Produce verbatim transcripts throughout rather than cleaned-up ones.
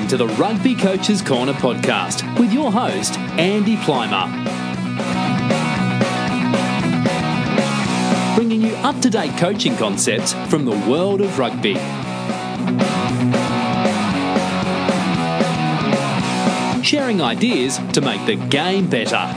listening to the Rugby Coaches Corner podcast with your host, Andy Plimer. Bringing you up-to-date coaching concepts from the world of rugby. Sharing ideas to make the game better.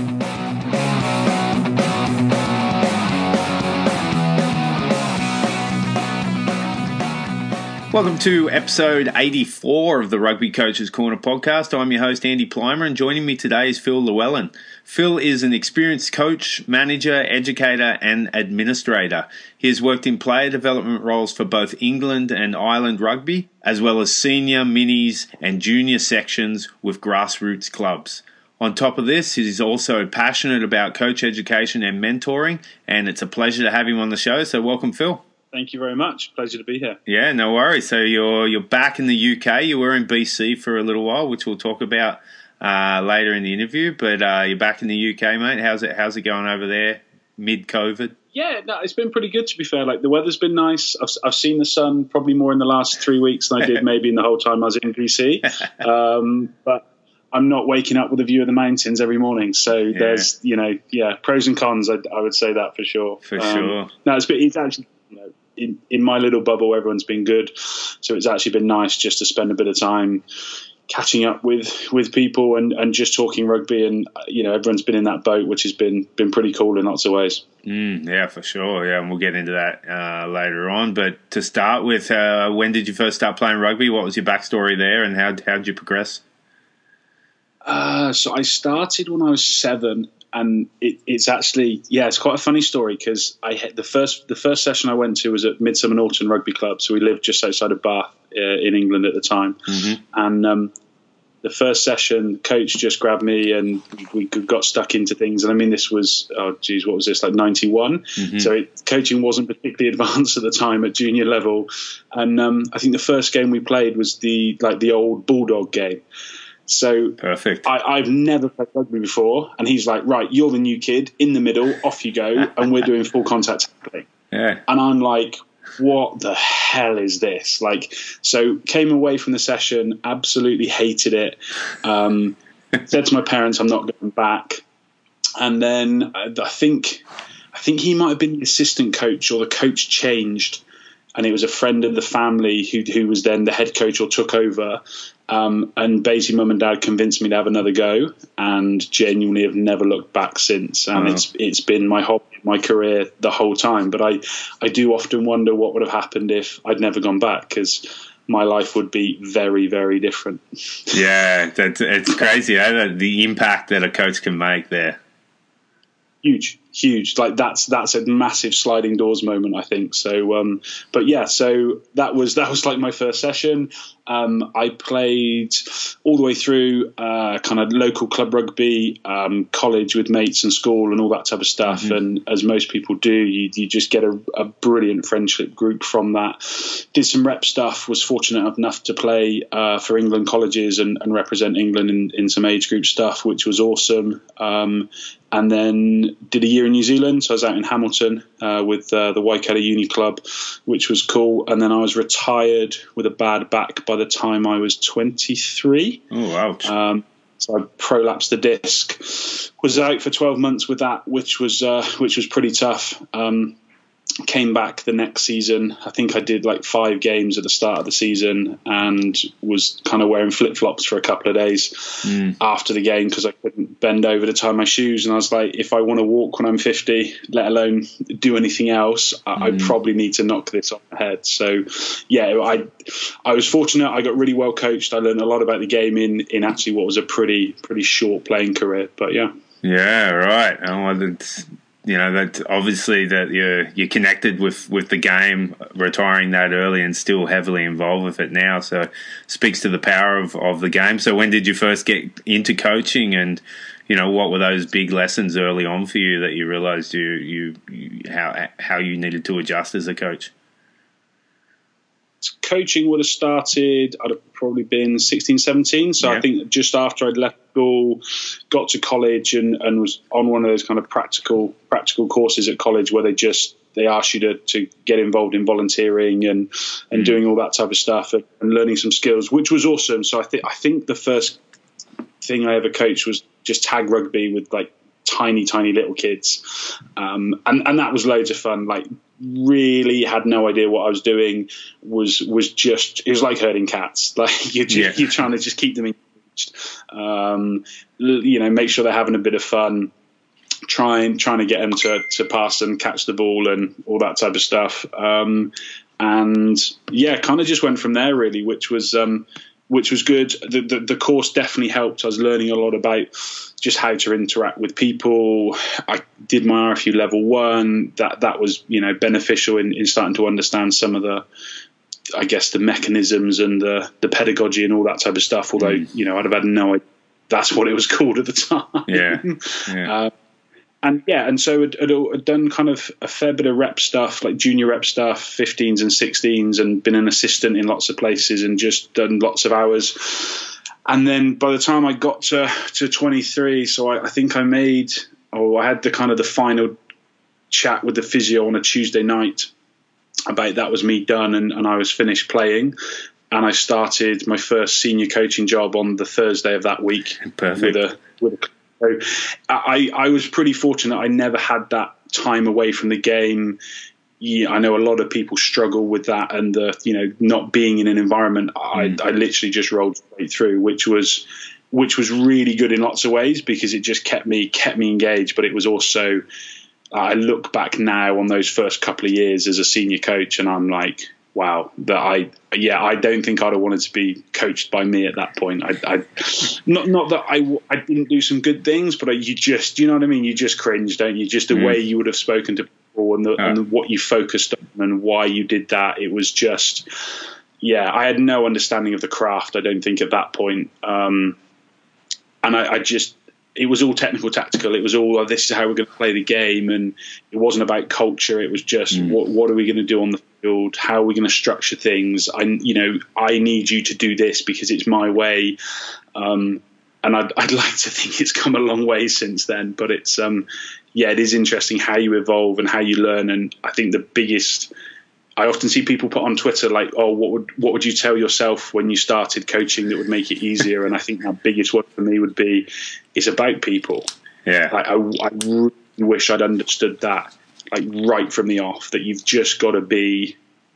Welcome to episode eighty-four of the Rugby Coaches Corner podcast. I'm your host, Andy Plimer, and joining me today is Phil Llewellyn. Phil is an experienced coach, manager, educator, and administrator. He has worked in player development roles for both England and Ireland rugby, as well as senior, minis, and junior sections with grassroots clubs. On top of this, he is also passionate about coach education and mentoring, and it's a pleasure to have him on the show. So welcome, Phil. Thank you very much. Pleasure to be here. Yeah, no worries. So you're you're back in the U K. You were in B C for a little while, which we'll talk about uh, later in the interview. But uh, you're back in the U K, mate. How's it How's it going over there mid-COVID? Yeah, no, it's been pretty good, to be fair. Like, the weather's been nice. I've I've seen the sun probably more in the last three weeks than I did maybe in the whole time I was in B C. Um, but I'm not waking up with a view of the mountains every morning. So yeah. there's, you know, yeah, pros and cons. I, I would say that for sure. For um, sure. No, it's been, it's actually, you know, In, in my little bubble, everyone's been good. So it's actually been nice just to spend a bit of time catching up with, with people and, and just talking rugby. And, you know, everyone's been in that boat, which has been been pretty cool in lots of ways. Mm, yeah, for sure. Yeah, and we'll get into that uh, later on. But to start with, uh, when did you first start playing rugby? What was your backstory there, and how how did you progress? Uh, so I started when I was seven. And it, it's actually, yeah, it's quite a funny story because I had the first the first session I went to was at Midsummer Norton Rugby Club. So we lived just outside of Bath uh, in England at the time. Mm-hmm. And um, the first session, coach just grabbed me and we got stuck into things. And I mean, this was, oh, geez, what was this, like ninety-one? Mm-hmm. So it, coaching wasn't particularly advanced at the time at junior level. And um, I think the first game we played was the like the old Bulldog game. So perfect. I, I've never played rugby before, and he's like, "Right, you're the new kid in the middle. Off you go," and we're doing full contact tackling. Yeah. And I'm like, "What the hell is this?" Like, so came away from the session, absolutely hated it. Um, said to my parents, "I'm not going back." And then I, I think, I think he might have been the assistant coach, or the coach changed, and it was a friend of the family who who was then the head coach or took over. Um, and basically, mum and dad convinced me to have another go, and genuinely have never looked back since. And uh-huh. it's it's been my hobby, my career the whole time. But I, I do often wonder what would have happened if I'd never gone back, because my life would be very, very different. Yeah, that's, it's crazy, eh? The impact that a coach can make there. Huge, huge. Like that's that's a massive sliding doors moment, I think. So, um, but yeah, so that was that was like my first session. Um, I played all the way through uh, kind of local club rugby, um, college with mates and school and all that type of stuff. Mm-hmm. And as most people do, you, you just get a, a brilliant friendship group from that. Did some rep stuff, was fortunate enough to play uh, for England colleges and, and represent England in, in some age group stuff, which was awesome. Um, and then did a year in New Zealand. So I was out in Hamilton uh, with uh, the Waikato Uni Club, which was cool. And then I was retired with a bad back by the time I was twenty-three. Oh, ouch. Um, so I prolapsed the disc. Was out for twelve months with that, which was uh, which was pretty tough. Um, came back the next season. I think I did like five games at the start of the season and was kind of wearing flip-flops for a couple of days mm. after the game because I couldn't bend over to tie my shoes. And I was like, if I want to walk when I'm fifty, let alone do anything else, mm. I, I probably need to knock this on the head. So, yeah, I I was fortunate. I got really well coached. I learned a lot about the game in, in actually what was a pretty pretty short playing career. But, yeah. Yeah, right. Oh, well, it's... You know, that obviously that you're you're connected with, with the game, retiring that early and still heavily involved with it now. So speaks to the power of, of the game. So when did you first get into coaching, and you know what were those big lessons early on for you that you realised you, you you how how you needed to adjust as a coach? Coaching would have started, I'd have probably been sixteen, seventeen. So yeah. I think just after I'd left school, got to college and, and was on one of those kind of practical practical courses at college where they just they ask you to, to get involved in volunteering and and mm. doing all that type of stuff and, and learning some skills, which was awesome. So I think I think the first thing I ever coached was just tag rugby with like tiny, tiny little kids. Um, and, and that was loads of fun. Like really had no idea what I was doing, was, was just, it was like herding cats. Like you're, just, yeah. you're trying to just keep them engaged, um, you know, make sure they're having a bit of fun, trying, trying to get them to, to pass and catch the ball and all that type of stuff. Um, and yeah, kind of just went from there really, which was, um, which was good. The, the, the course definitely helped. I was learning a lot about just how to interact with people. I did my R F U level one. That that was, you know, beneficial in, in starting to understand some of the, I guess, the mechanisms and the, the pedagogy and all that type of stuff. Although, mm. you know, I'd have had no idea that's what it was called at the time. Yeah. yeah. Uh, And yeah, and so I'd, I'd, I'd done kind of a fair bit of rep stuff, like junior rep stuff, fifteens and sixteens, and been an assistant in lots of places and just done lots of hours. And then by the time I got to, to twenty-three, so I, I think I made, oh, I had the kind of the final chat with the physio on a Tuesday night about that was me done and, and I was finished playing. And I started my first senior coaching job on the Thursday of that week. Perfect. With a, with a So I, I was pretty fortunate. I never had that time away from the game. Yeah, I know a lot of people struggle with that, and the you know not being in an environment. Mm. I, I literally just rolled straight through, which was which was really good in lots of ways because it just kept me kept me engaged. But it was also, I look back now on those first couple of years as a senior coach, and I'm like, wow, that I, yeah, I don't think I'd have wanted to be coached by me at that point. I, I not, not that I, I didn't do some good things, but I, you just, you know what I mean? You just cringe, don't you? Just the mm. way you would have spoken to people and, the, oh. and what you focused on and why you did that. It was just, yeah, I had no understanding of the craft, I don't think, at that point. Um, and I, I just, it was all technical, tactical. It was all, oh, this is how we're going to play the game. And it wasn't about culture. It was just, mm. what, what are we going to do on the field? How are we going to structure things? I, you know, I need you to do this because it's my way. Um, and I'd, I'd like to think it's come a long way since then, but it's, um, yeah, it is interesting how you evolve and how you learn. And I think the biggest, I often see people put on Twitter like, oh, what would what would you tell yourself when you started coaching that would make it easier? And I think that biggest one for me would be, it's about people. Yeah. Like I, I really wish I'd understood that like right from the off, that you've just got to be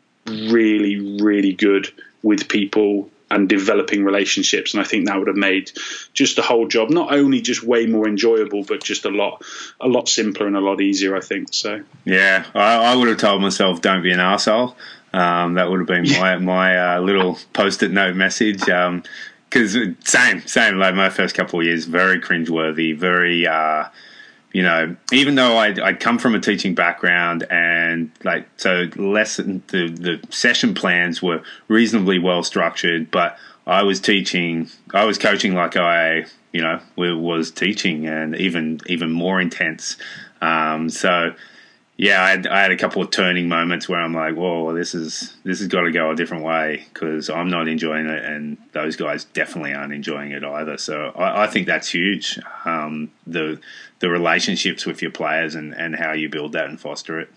really, really good with people and developing relationships. And I think that would have made just the whole job not only just way more enjoyable, but just a lot, a lot simpler and a lot easier, I think. So yeah, I, I would have told myself, don't be an arsehole. Um, that would have been my my uh, little post-it note message. Um, because same, same. Like my first couple of years, very cringeworthy, very. Uh, You know, even though I'd, I'd come from a teaching background and like, so lesson, the, the session plans were reasonably well structured, but I was teaching, I was coaching like I, you know, was teaching and even, even more intense. Um, so yeah, I had, I had a couple of turning moments where I'm like, whoa, this is, this has got to go a different way because I'm not enjoying it and those guys definitely aren't enjoying it either. So I, I think that's huge. Um, the, the relationships with your players and, and how you build that and foster it.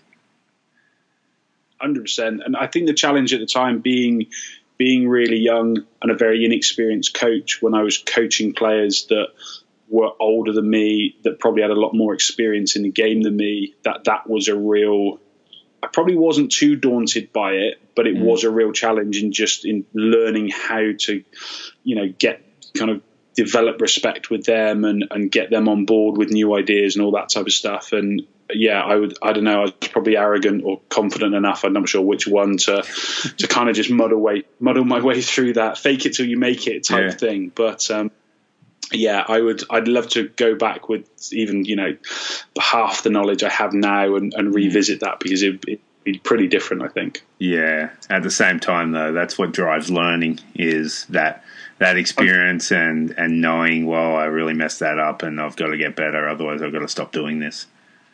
one hundred percent. And I think the challenge at the time being, being really young and a very inexperienced coach when I was coaching players that were older than me, that probably had a lot more experience in the game than me, that that was a real, I probably wasn't too daunted by it, but it mm. was a real challenge in just in learning how to, you know, get kind of develop respect with them and, and get them on board with new ideas and all that type of stuff. And yeah, I would, I don't know, I was probably arrogant or confident enough, I'm not sure which one, to to kind of just muddle way, muddle my way through that, fake it till you make it type yeah. thing. But um, yeah, I would, I'd love to go back with even, you know, half the knowledge I have now and, and revisit that because it, it'd be pretty different, I think. Yeah. At the same time though, that's what drives learning, is that, that experience and, and knowing, well, I really messed that up and I've got to get better. Otherwise I've got to stop doing this.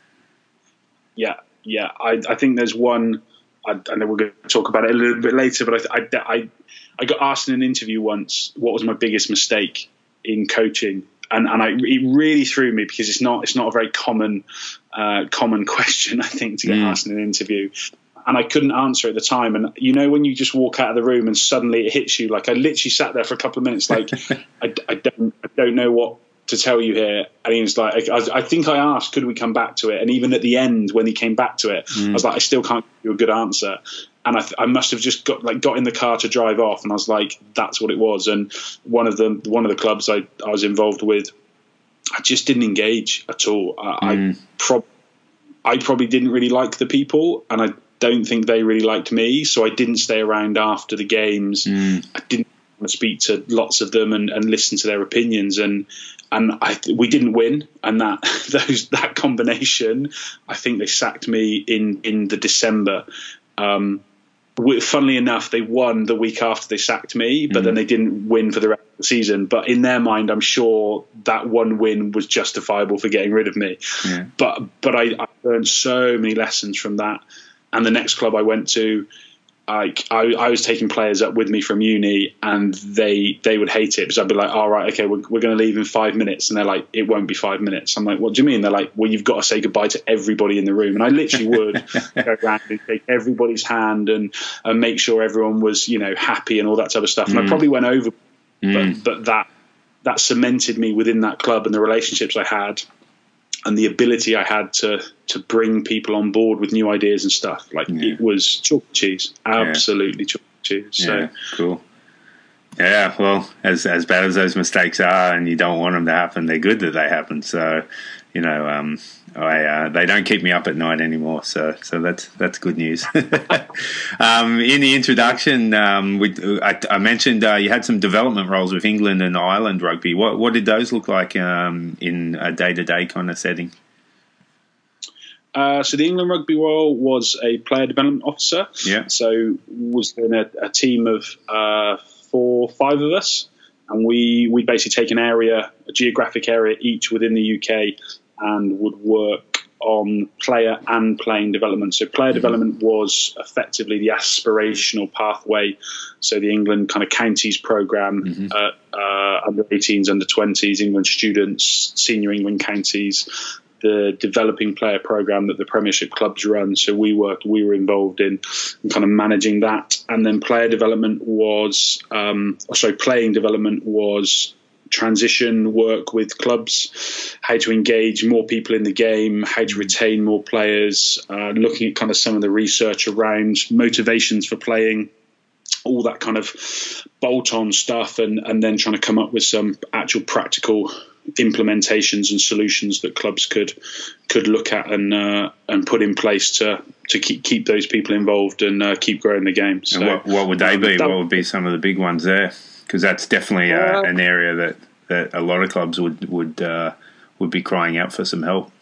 Yeah. Yeah. I, I think there's one, I, I know we're going to talk about it a little bit later, but I, I, I, I got asked in an interview once, what was my biggest mistake in coaching? and and I, it really threw me because it's not it's not a very common uh, common question, I think, to get mm. asked in an interview. And I couldn't answer at the time. And you know, when you just walk out of the room and suddenly it hits you, like I literally sat there for a couple of minutes, like I, I don't I don't know what to tell you here. And he was like, I, I think I asked, could we come back to it? And even at the end, when he came back to it, mm. I was like, I still can't give you a good answer. And I, I must have just got like got in the car to drive off, and I was like, that's what it was. And one of the one of the clubs I, I was involved with, I just didn't engage at all. I, mm. I, prob- I probably didn't really like the people, and I don't think they really liked me. So I didn't stay around after the games. Mm. I didn't want to speak to lots of them and, and listen to their opinions. And and I, we didn't win. And that those that combination, I think they sacked me in in the December. Um, Funnily enough, they won the week after they sacked me, but mm. then they didn't win for the rest of the season. But in their mind, I'm sure that one win was justifiable for getting rid of me. Yeah. But but I, I learned so many lessons from that. And the next club I went to, I, I, I was taking players up with me from uni, and they they would hate it because I'd be like, all right, okay, we're, we're going to leave in five minutes. And they're like, it won't be five minutes. I'm like, what do you mean? They're like, well, you've got to say goodbye to everybody in the room. And I literally would go around and take everybody's hand and, and make sure everyone was, you know, happy and all that type of stuff. And mm. I probably went over, mm. but, but that that cemented me within that club and the relationships I had and the ability I had to to bring people on board with new ideas and stuff. Like yeah. it was chalk and cheese, absolutely yeah. chalk and cheese. So yeah, cool. Yeah, well, as as bad as those mistakes are, and you don't want them to happen, they're good that they happen. So, you know, um, I uh, they don't keep me up at night anymore. So, so that's that's good news. um, in the introduction, um, we, I, I mentioned uh, you had some development roles with England and Ireland rugby. What what did those look like um, in a day to day kind of setting? Uh, so the England rugby role was a player development officer. Yeah. So was in a, a team of uh, four, five of us, and we we basically take an area, a geographic area each within the U K, and would work on player and playing development. So player mm-hmm. development was effectively the aspirational pathway. So the England kind of counties program, mm-hmm. uh, uh, under eighteens, under twenties, England students, senior England counties, the developing player program that the Premiership clubs run. So we worked, we were involved in, in kind of managing that. And then player development was, um, sorry, playing development was transition work with clubs, how to engage more people in the game, how to retain more players, uh, looking at kind of some of the research around motivations for playing, all that kind of bolt-on stuff, and, and then trying to come up with some actual practical implementations and solutions that clubs could could look at and uh, and put in place to to keep keep those people involved and uh, keep growing the game. So, and what, what would they be? That, what would be some of the big ones there? Because that's definitely uh, uh, an area that, that a lot of clubs would would uh, would be crying out for some help.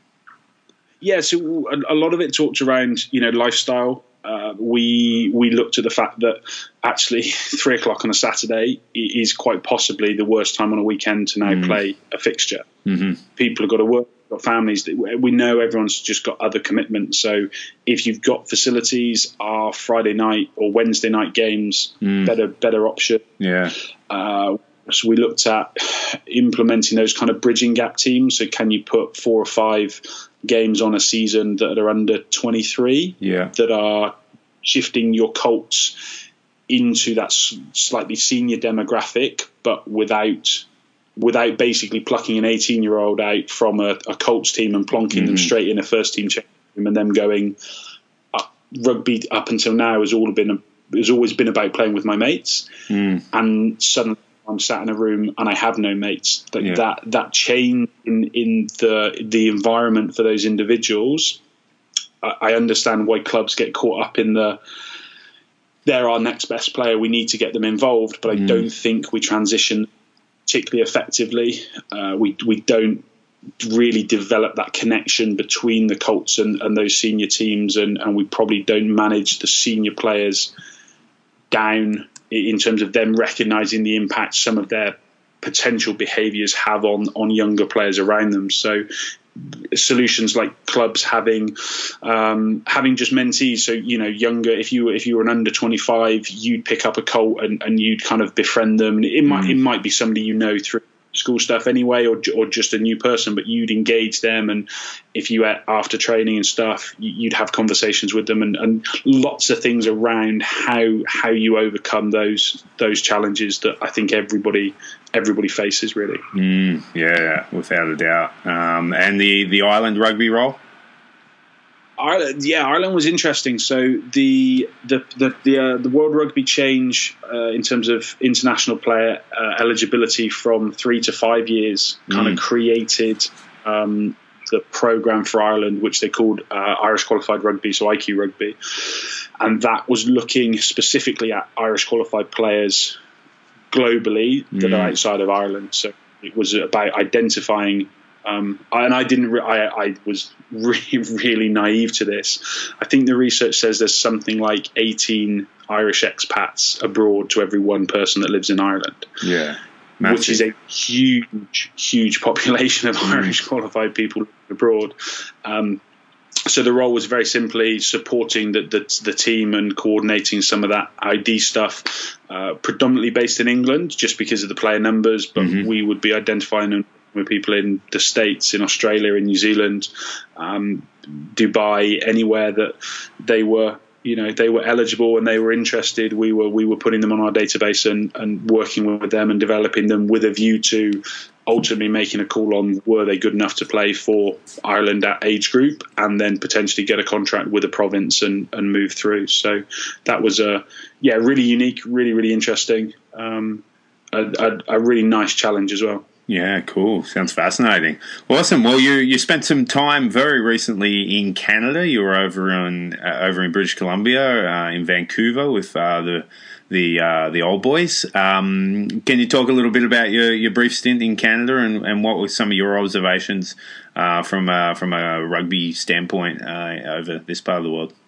Yeah, so a, a lot of it talked around, you know, lifestyle. Uh, we we looked at the fact that actually three o'clock on a Saturday is quite possibly the worst time on a weekend to now mm. play a fixture. Mm-hmm. People have got to work, got families. We know everyone's just got other commitments. So if you've got facilities, our Friday night or Wednesday night games, mm. better better option. Yeah. Uh, so we looked at implementing those kind of bridging gap teams. So can you put four or five games on a season that are under twenty-three, yeah. that are shifting your Colts into that slightly senior demographic, but without without basically plucking an eighteen-year-old out from a, a Colts team and plonking mm-hmm. them straight in a first-team change room, and them going up. Rugby up until now has all been has always been about playing with my mates, mm. and suddenly I'm sat in a room and I have no mates. That yeah. that, that change in, in the the environment for those individuals, I, I understand why clubs get caught up in the they're our next best player, we need to get them involved, but I mm. don't think we transition particularly effectively. Uh, we we don't really develop that connection between the Colts and, and those senior teams, and, and we probably don't manage the senior players down in terms of them recognising the impact some of their potential behaviours have on, on younger players around them. So solutions like clubs having um, having just mentees, so you know, younger. If you if you were an under twenty-five, you'd pick up a Colt and, and you'd kind of befriend them. It might mm. it might be somebody you know through school stuff anyway, or or just a new person, but you'd engage them, and if you after training and stuff, you'd have conversations with them, and, and lots of things around how how you overcome those those challenges that I think everybody everybody faces really. Mm, yeah, without a doubt. Um, and the the Ireland rugby role. Ireland, yeah, Ireland was interesting. So the the the the, uh, the World Rugby change uh, in terms of international player uh, eligibility from three to five years kind mm. of created um, the program for Ireland, which they called uh, Irish Qualified Rugby, so I Q Rugby, and that was looking specifically at Irish qualified players globally mm. that are outside of Ireland. So it was about identifying. Um, and I didn't. Re- I, I was really, really naive to this. I think the research says there's something like eighteen Irish expats abroad to every one person that lives in Ireland. Yeah, massive. Which is a huge, huge population of mm. Irish qualified people abroad. Um, so the role was very simply supporting the, the, the team and coordinating some of that I D stuff, uh, predominantly based in England, just because of the player numbers. But mm-hmm. we would be identifying and with people in the States, in Australia, in New Zealand, um, Dubai, anywhere that they were, you know, they were eligible and they were interested. We were we were putting them on our database and, and working with them and developing them with a view to ultimately making a call on were they good enough to play for Ireland at age group, and then potentially get a contract with a province and, and move through. So that was a yeah really unique, really really interesting, um, a, a, a really nice challenge as well. Yeah, cool. Sounds fascinating. Awesome. Well, you you spent some time very recently in Canada. You were over in uh, over in British Columbia, uh, in Vancouver, with uh, the the uh, the old boys. Um, can you talk a little bit about your, your brief stint in Canada and, and what were some of your observations uh, from uh, from a rugby standpoint uh, over this part of the world?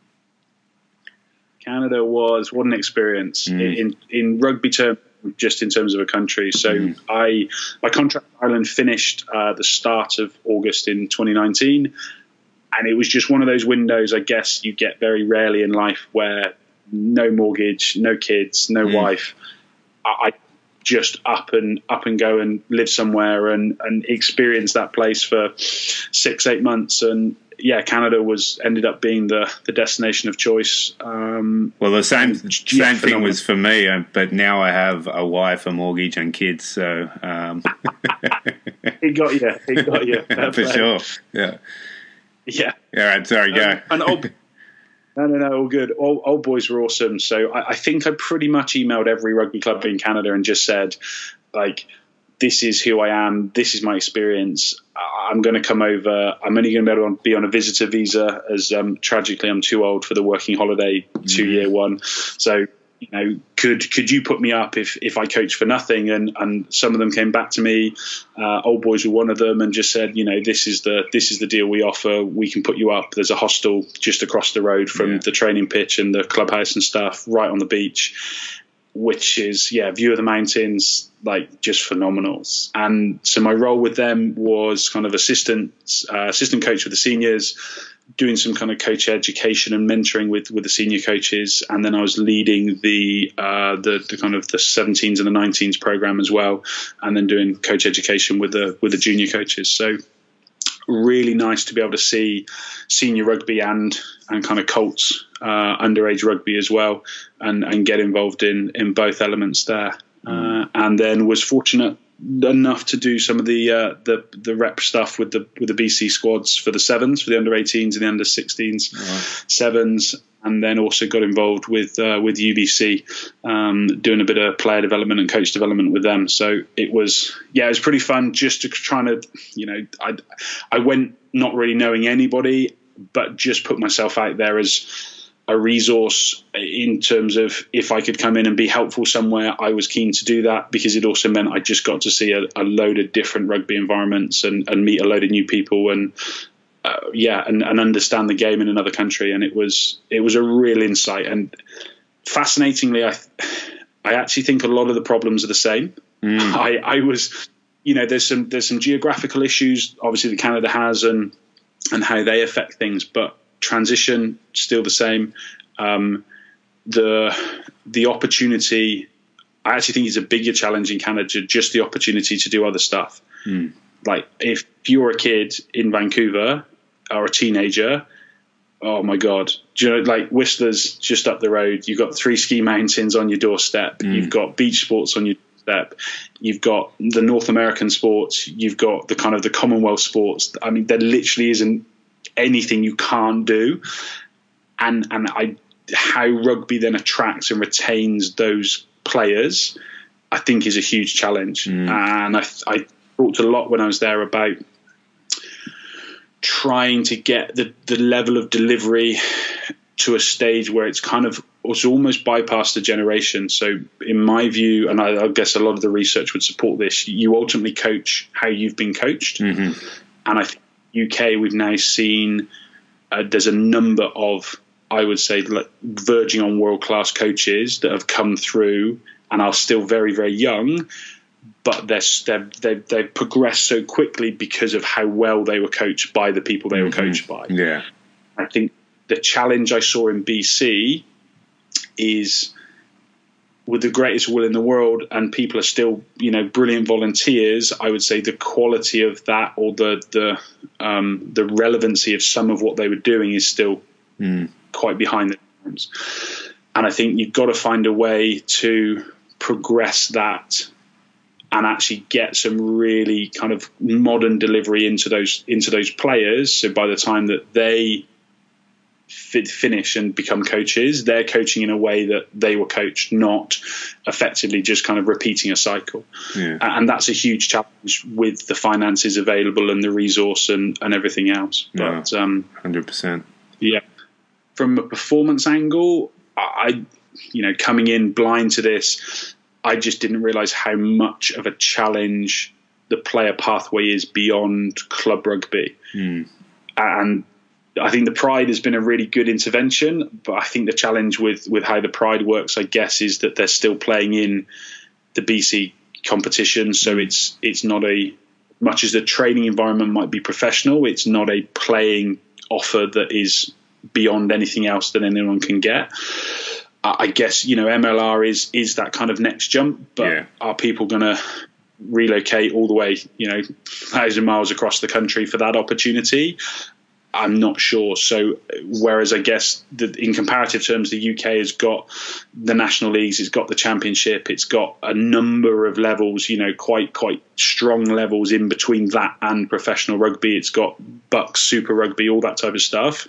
Canada was what an experience mm. in in rugby terms. Just in terms of a country. So mm. I, my contract in Ireland finished uh, the start of August in twenty nineteen. And it was just one of those windows, I guess, you get very rarely in life where no mortgage, no kids, no mm. wife. I, I just up and up and go and live somewhere and, and experience that place for six, eight months. And yeah, Canada was ended up being the, the destination of choice. Um, well, the same same yeah, thing was for me, but now I have a wife, a mortgage, and kids. So um. it got you. It got you. For sure. Yeah. Yeah. All right. Sorry. Go. Um, and old, no, no, no. All good. All, old boys were awesome. So I, I think I pretty much emailed every rugby club in Canada and just said, like, this is who I am. This is my experience. I'm going to come over. I'm only going to be able to be on a visitor visa, as um, tragically I'm too old for the working holiday two year one. So, you know, could could you put me up if, if I coach for nothing? And and some of them came back to me. Uh, old boys were one of them, and just said, you know, this is the this is the deal we offer. We can put you up. There's a hostel just across the road from yeah. the training pitch and the clubhouse and stuff, right on the beach, which is, yeah, view of the mountains, like just phenomenal. And so my role with them was kind of assistant uh, assistant coach with the seniors, doing some kind of coach education and mentoring with, with the senior coaches. And then I was leading the, uh, the the kind of the seventeens and the nineteens program as well, and then doing coach education with the with the junior coaches. So really nice to be able to see senior rugby and and kind of Colts uh, underage rugby as well, and and get involved in in both elements there. Uh, and then was fortunate enough to do some of the uh, the the rep stuff with the with the B C squads for the sevens, for the under eighteens and the under sixteens, right. sevens, and then also got involved with uh, with U B C, um, doing a bit of player development and coach development with them. So it was yeah, it was pretty fun just to trying to you know I I went not really knowing anybody, but just put myself out there as a resource in terms of if I could come in and be helpful somewhere, I was keen to do that, because it also meant I just got to see a, a load of different rugby environments and, and meet a load of new people and uh, yeah, and, and understand the game in another country. And it was it was a real insight. And fascinatingly, I I actually think a lot of the problems are the same. Mm. I, I was, you know, there's some there's some geographical issues obviously that Canada has and and how they affect things, but transition still the same. Um, the the opportunity I actually think it's a bigger challenge in Canada, just the opportunity to do other stuff. Mm. Like if you're a kid in Vancouver or a teenager, oh my God, do you know, like Whistler's just up the road. You've got three ski mountains on your doorstep. Mm. You've got beach sports on your doorstep. You've got the North American sports. You've got the kind of the Commonwealth sports. I mean, there literally isn't anything you can't do. And, and I, how rugby then attracts and retains those players, I think is a huge challenge. Mm. And I, I talked a lot when I was there about trying to get the, the level of delivery to a stage where it's kind of it's almost bypassed the generation. So in my view, and I, I guess a lot of the research would support this, you ultimately coach how you've been coached. Mm-hmm. And I think U K, we've now seen uh, there's a number of, I would say, like, verging on world-class coaches that have come through and are still very, very young, but they're, they're, they've, they've progressed so quickly because of how well they were coached by the people they mm-hmm. were coached by. Yeah, I think the challenge I saw in B C is, with the greatest will in the world, and people are still, you know, brilliant volunteers, I would say the quality of that, or the the um, the relevancy of some of what they were doing is still mm. quite behind the times. And I think you've got to find a way to progress that and actually get some really kind of modern delivery into those into those players. So by the time that they fit, finish and become coaches, they're coaching in a way that they were coached, not effectively just kind of repeating a cycle. Yeah. And that's a huge challenge with the finances available and the resource and, and everything else. Yeah, but um, one hundred percent. Yeah. From a performance angle, I, you know, coming in blind to this, I just didn't realize how much of a challenge the player pathway is beyond club rugby. Mm. And I think the Pride has been a really good intervention, but I think the challenge with, with how the Pride works, I guess, is that they're still playing in the B C competition. So it's it's not a, much as the training environment might be professional, it's not a playing offer that is beyond anything else that anyone can get. I guess, you know, M L R is is that kind of next jump, but yeah. Are people going to relocate all the way, you know, thousand miles across the country for that opportunity? I'm not sure. So whereas I guess that in comparative terms, the U K has got the national leagues, it's got the championship, it's got a number of levels, you know, quite quite strong levels in between that and professional rugby. It's got Bucks, Super Rugby, all that type of stuff.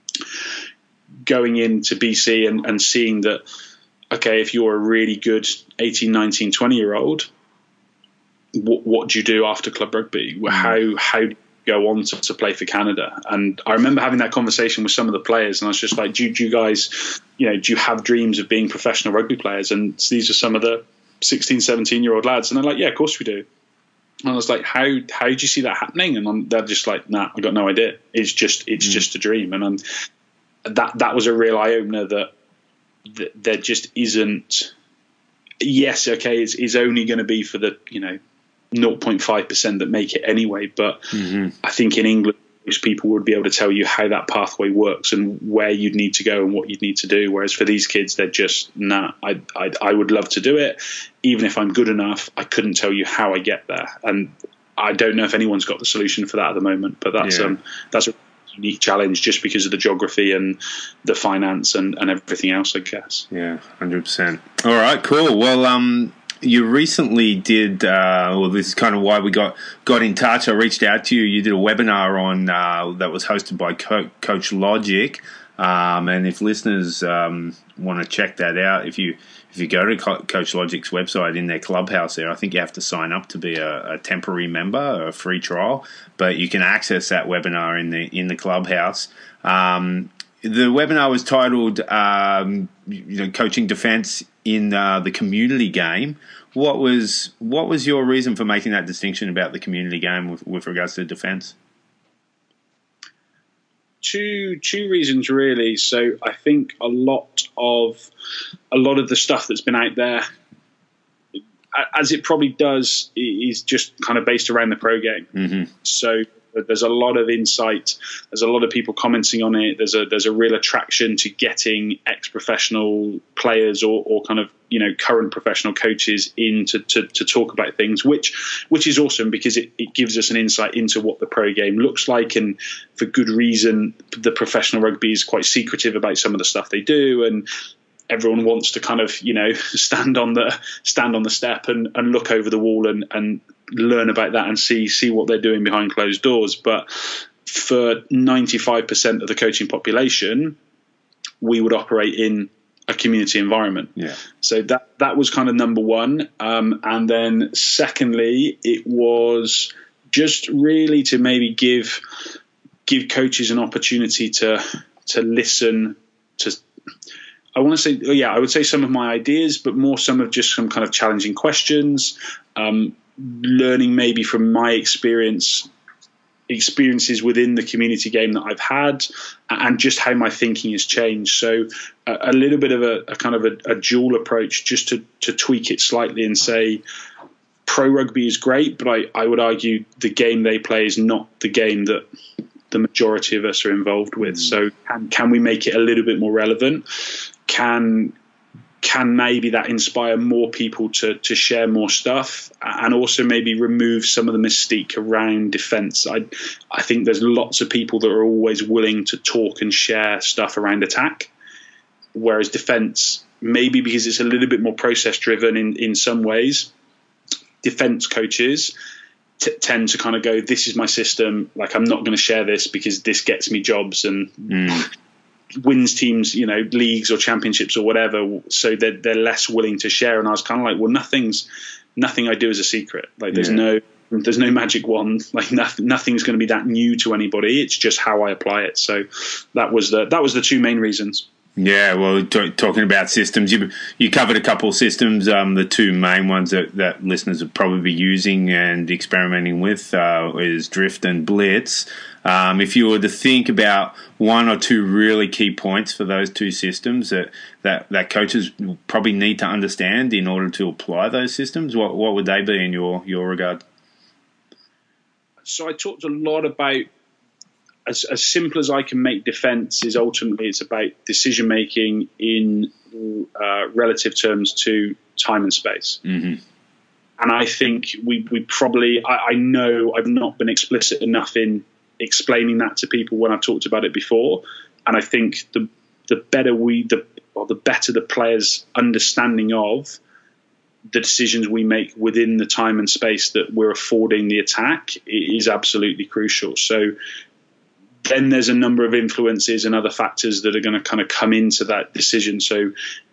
Going into B C and, and seeing that, okay, if you're a really good eighteen, nineteen, twenty year old, what, what do you do after club rugby? How how do you go on to, to play for Canada? And I remember having that conversation with some of the players, and I was just like, do, do you guys, you know, do you have dreams of being professional rugby players? And these are some of the sixteen, seventeen year old lads, and they're like, yeah, of course we do. And I was like, how how do you see that happening? And I'm, they're just like, nah, I got no idea. It's just it's mm. just a dream. And I'm, that that was a real eye opener that, that there just isn't. Yes, okay, it's, it's only going to be for the, you know, zero point five percent that make it anyway. But mm-hmm. I think in England, most people would be able to tell you how that pathway works and where you'd need to go and what you'd need to do. Whereas for these kids, they're just, nah, I, I, I would love to do it. Even if I'm good enough, I couldn't tell you how I get there. And I don't know if anyone's got the solution for that at the moment, but that's, yeah. um, that's a unique challenge just because of the geography and the finance and, and everything else, I guess. Yeah, one hundred percent. All right, cool. Well, um, you recently did, uh, well, this is kind of why we got, got in touch. I reached out to you. You did a webinar on uh, that was hosted by Co- Coach Logic. Um, and if listeners um, want to check that out, if you if you go to Co- Coach Logic's website in their clubhouse there, I think you have to sign up to be a, a temporary member, a free trial, but you can access that webinar in the in the clubhouse. Um, the webinar was titled, um, you know, Coaching Defence in uh, the Community Game. What was what was your reason for making that distinction about the community game with, with regards to defence? Two two reasons really. So I think a lot of a lot of the stuff that's been out there, as it probably does, is just kind of based around the pro game. Mm-hmm. So there's a lot of insight. There's a lot of people commenting on it. There's a there's a real attraction to getting ex-professional players or, or kind of, you know, current professional coaches in to, to, to talk about things, which which is awesome because it, it gives us an insight into what the pro game looks like. And for good reason, the professional rugby is quite secretive about some of the stuff they do, and everyone wants to kind of, you know, stand on the stand on the step and, and look over the wall and, and learn about that and see see what they're doing behind closed doors. But for ninety-five percent of the coaching population, we would operate in a community environment. Yeah. So that that was kind of number one. Um, and then secondly, it was just really to maybe give give coaches an opportunity to to listen to. I want to say, yeah, I would say some of my ideas, but more some of just some kind of challenging questions, um, learning maybe from my experience, experiences within the community game that I've had, and just how my thinking has changed. So a, a little bit of a, a kind of a, a dual approach, just to, to tweak it slightly and say, pro rugby is great, but I, I would argue the game they play is not the game that the majority of us are involved with. So can, can we make it a little bit more relevant? Can can maybe that inspire more people to to share more stuff, and also maybe remove some of the mystique around defence? I I think there's lots of people that are always willing to talk and share stuff around attack, whereas defence, maybe because it's a little bit more process driven in, in some ways, defence coaches T- tend to kind of go, this is my system, like I'm not going to share this because this gets me jobs and mm. wins teams, you know, leagues or championships or whatever. So they're, they're less willing to share. And I was kind of like, well, nothing's nothing I do is a secret. Like there's yeah. no there's no magic wand. Like nothing, nothing's going to be that new to anybody. It's just how I apply it. So that was the that was the two main reasons. Yeah, well, t- talking about systems, you you covered a couple of systems. Um, the two main ones that, that listeners would probably be using and experimenting with uh, is Drift and Blitz. Um, if you were to think about one or two really key points for those two systems that, that, that coaches probably need to understand in order to apply those systems, what what would they be in your, your regard? So I talked a lot about As, as simple as I can make defence is ultimately it's about decision making in uh, relative terms to time and space. Mm-hmm. And I think we, we probably, I, I know I've not been explicit enough in explaining that to people when I've talked about it before. And I think the the better we, the or the better the players' understanding of the decisions we make within the time and space that we're affording the attack is absolutely crucial. So then there's a number of influences and other factors that are going to kind of come into that decision. So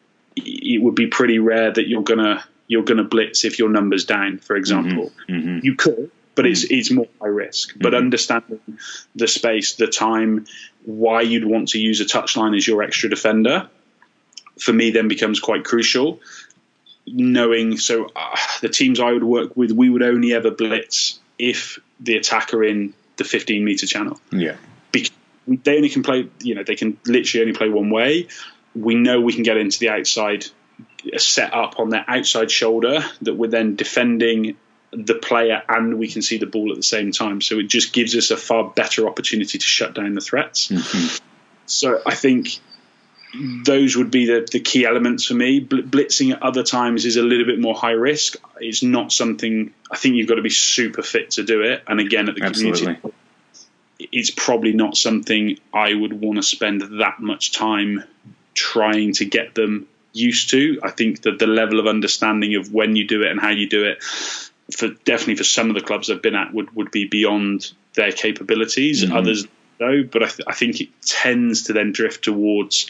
it would be pretty rare that you're going to you're going to blitz if your number's down, for example. Mm-hmm. Mm-hmm. You could, but it's it's more high risk. Mm-hmm. But understanding the space, the time, why you'd want to use a touchline as your extra defender, for me then becomes quite crucial. Knowing, so uh, the teams I would work with, we would only ever blitz if the attacker in the fifteen meter channel. Yeah. They only can play, you know, they can literally only play one way. We know we can get into the outside, set up on their outside shoulder that we're then defending the player and we can see the ball at the same time. So it just gives us a far better opportunity to shut down the threats. Mm-hmm. So I think those would be the, the key elements for me. Blitzing at other times is a little bit more high risk. It's not something, I think you've got to be super fit to do it. And again, at the Absolutely. community, it's probably not something I would want to spend that much time trying to get them used to. I think that the level of understanding of when you do it and how you do it, for definitely for some of the clubs I've been at, would, would be beyond their capabilities. Mm-hmm. Others no, but I, th- I think it tends to then drift towards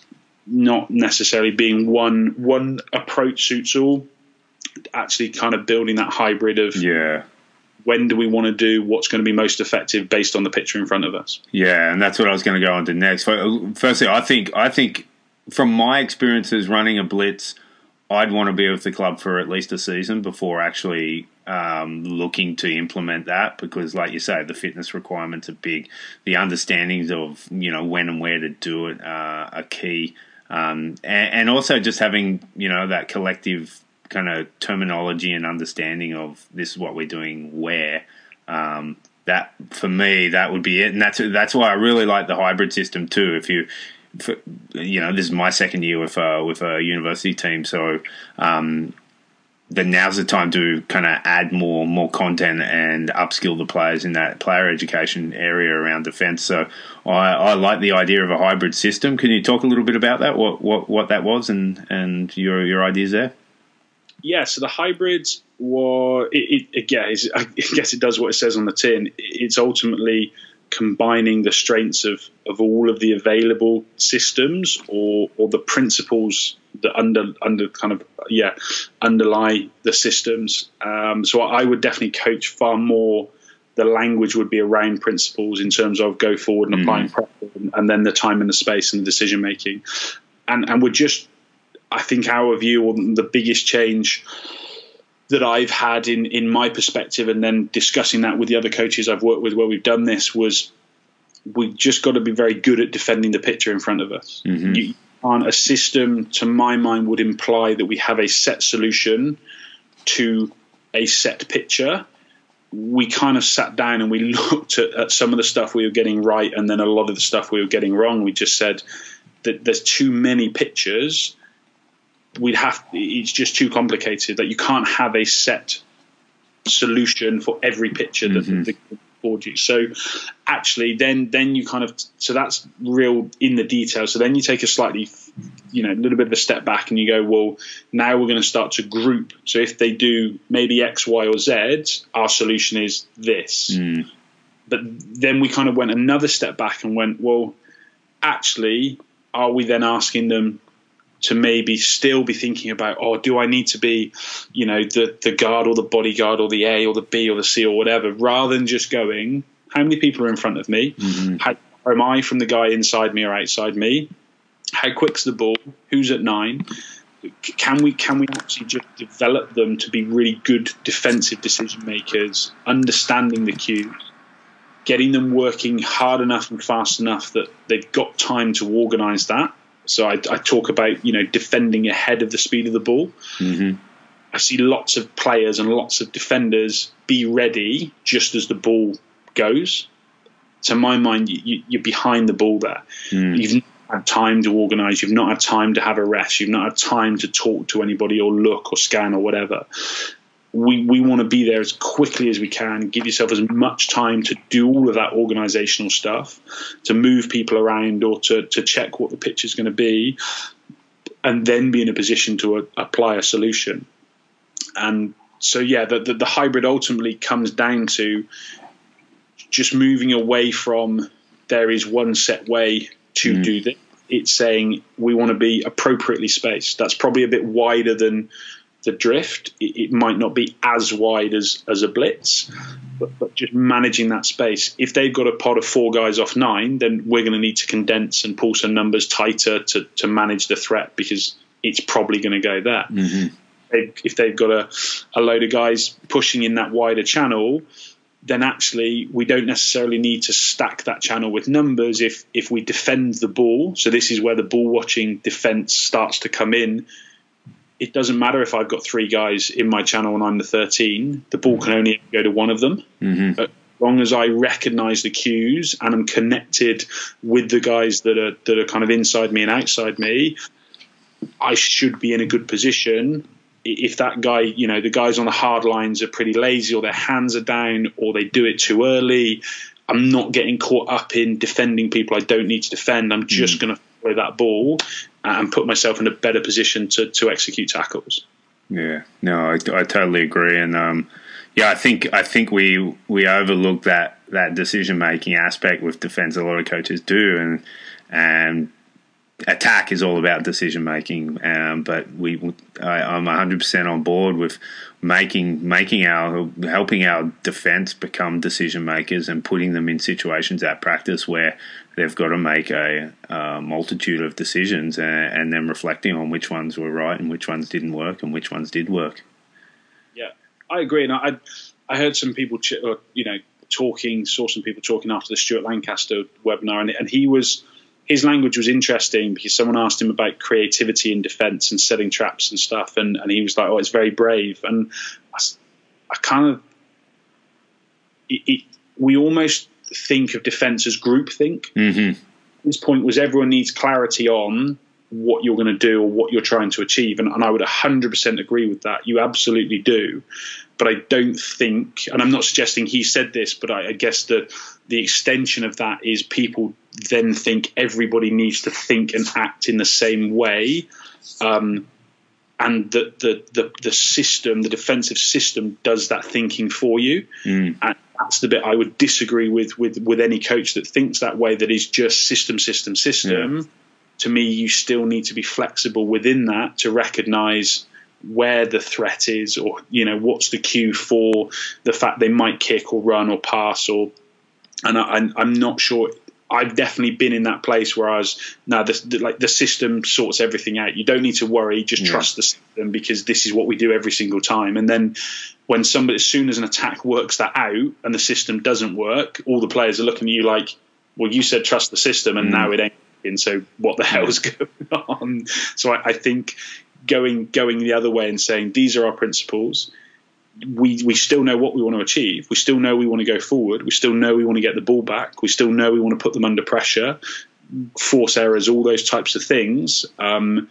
not necessarily being one one approach suits all. Actually, kind of building that hybrid of yeah. When do we want to do what's going to be most effective based on the picture in front of us? Yeah, and that's what I was going to go on to next. Firstly, I think I think from my experiences running a blitz, I'd want to be with the club for at least a season before actually um, looking to implement that, because, like you say, the fitness requirements are big. The understandings of, you know, when and where to do it uh, are key, um, and, and also just having, you know, that collective kind of terminology and understanding of this is what we're doing where um, that for me, that would be it. And that's that's why I really like the hybrid system too. If you, for, you know, this is my second year with uh, with a university team, so um, then now's the time to kind of add more more content and upskill the players in that player education area around defence. So I, I like the idea of a hybrid system. Can you talk a little bit about that? What what, what that was and, and your your ideas there? Yeah, so the hybrids were, it, it, again, I guess it does what it says on the tin. It's ultimately combining the strengths of, of all of the available systems or or the principles that under under kind of yeah underlie the systems. Um, so I would definitely coach far more. The language would be around principles in terms of go forward and applying mm. pressure, and, and then the time and the space and the decision making, and and we're just. I think our view, or the biggest change that I've had in, in my perspective, and then discussing that with the other coaches I've worked with where we've done this, was we just got to be very good at defending the picture in front of us. Mm-hmm. You can't, a system, to my mind, would imply that we have a set solution to a set picture. We kind of sat down and we looked at, at some of the stuff we were getting right, and then a lot of the stuff we were getting wrong. We just said that there's too many pictures. We'd have it's just too complicated that you can't have a set solution for every picture that mm-hmm. the board you. So actually then then you kind of so that's real in the detail. So then you take a slightly you know a little bit of a step back and you go, well, now we're going to start to group. So if they do maybe X, Y, or Z, our solution is this. Mm. But then we kind of went another step back and went, well, actually, are we then asking them to maybe still be thinking about, oh, do I need to be, you know, the, the guard or the bodyguard or the A or the B or the C or whatever, rather than just going, how many people are in front of me? Mm-hmm. How far am I from the guy inside me or outside me? How quick's the ball? Who's at nine? Can we can we actually just develop them to be really good defensive decision makers, understanding the cues, getting them working hard enough and fast enough that they've got time to organise that? So I, I talk about, you know, defending ahead of the speed of the ball. Mm-hmm. I see lots of players and lots of defenders be ready just as the ball goes. To my mind, you, you're behind the ball there. Mm. You've not had time to organise. You've not had time to have a rest. You've not had time to talk to anybody or look or scan or whatever. We we want to be there as quickly as we can, give yourself as much time to do all of that organisational stuff, to move people around or to, to check what the pitch is going to be, and then be in a position to a, apply a solution. And so, yeah, the, the, the hybrid ultimately comes down to just moving away from there is one set way to mm. do this. It's saying we want to be appropriately spaced. That's probably a bit wider than the drift. It, it might not be as wide as, as a blitz, but, but just managing that space. If they've got a pod of four guys off nine, then we're going to need to condense and pull some numbers tighter to, to manage the threat, because it's probably going to go there. Mm-hmm. If, if they've got a, a load of guys pushing in that wider channel, then actually we don't necessarily need to stack that channel with numbers if, if we defend the ball. So this is where the ball watching defence starts to come in. It doesn't matter if I've got three guys in my channel and I'm the thirteen. The ball can only go to one of them. Mm-hmm. As long as I recognise the cues and I'm connected with the guys that are that are kind of inside me and outside me, I should be in a good position. If that guy, you know, the guys on the hard lines are pretty lazy, or their hands are down, or they do it too early, I'm not getting caught up in defending people I don't need to defend. I'm just mm. going to follow that ball and put myself in a better position to, to execute tackles. Yeah, no, I, I totally agree. And um, yeah, I think I think we we overlook that that decision making aspect with defence. A lot of coaches do, and and. Attack is all about decision making, um, but we I, I'm one hundred percent on board with making making our helping our defence become decision makers and putting them in situations at practice where they've got to make a, a multitude of decisions and, and then reflecting on which ones were right and which ones didn't work and which ones did work. Yeah, I agree, and I I heard some people ch- or, you know talking saw some people talking after the Stuart Lancaster webinar, and, and he was. His language was interesting because someone asked him about creativity in defence and setting traps and stuff, and, and he was like, "Oh, it's very brave." And I, I kind of, it, it, we almost think of defence as groupthink. Mm-hmm. This point was everyone needs clarity on what you're going to do or what you're trying to achieve. And, and I would one hundred percent agree with that. You absolutely do. But I don't think, and I'm not suggesting he said this, but I, I guess the, the extension of that is people then think everybody needs to think and act in the same way. Um, and that the, the, the system, the defensive system does that thinking for you. Mm. And that's the bit I would disagree with, with, with any coach that thinks that way, that is just system, system, system. Yeah. To me, you still need to be flexible within that to recognise where the threat is, or, you know, what's the cue for the fact they might kick or run or pass, or, and I, I'm not sure. I've definitely been in that place where I was, no, the, the, like the system sorts everything out. You don't need to worry, just yeah. trust the system, because this is what we do every single time. And then when somebody, as soon as an attack works that out and the system doesn't work, all the players are looking at you like, well, you said trust the system, and mm. now it ain't. And so what the hell's going on? So I, I think going going the other way and saying these are our principles, we we still know what we want to achieve. We still know we want to go forward. We still know we want to get the ball back. We still know we want to put them under pressure, force errors, all those types of things. Um,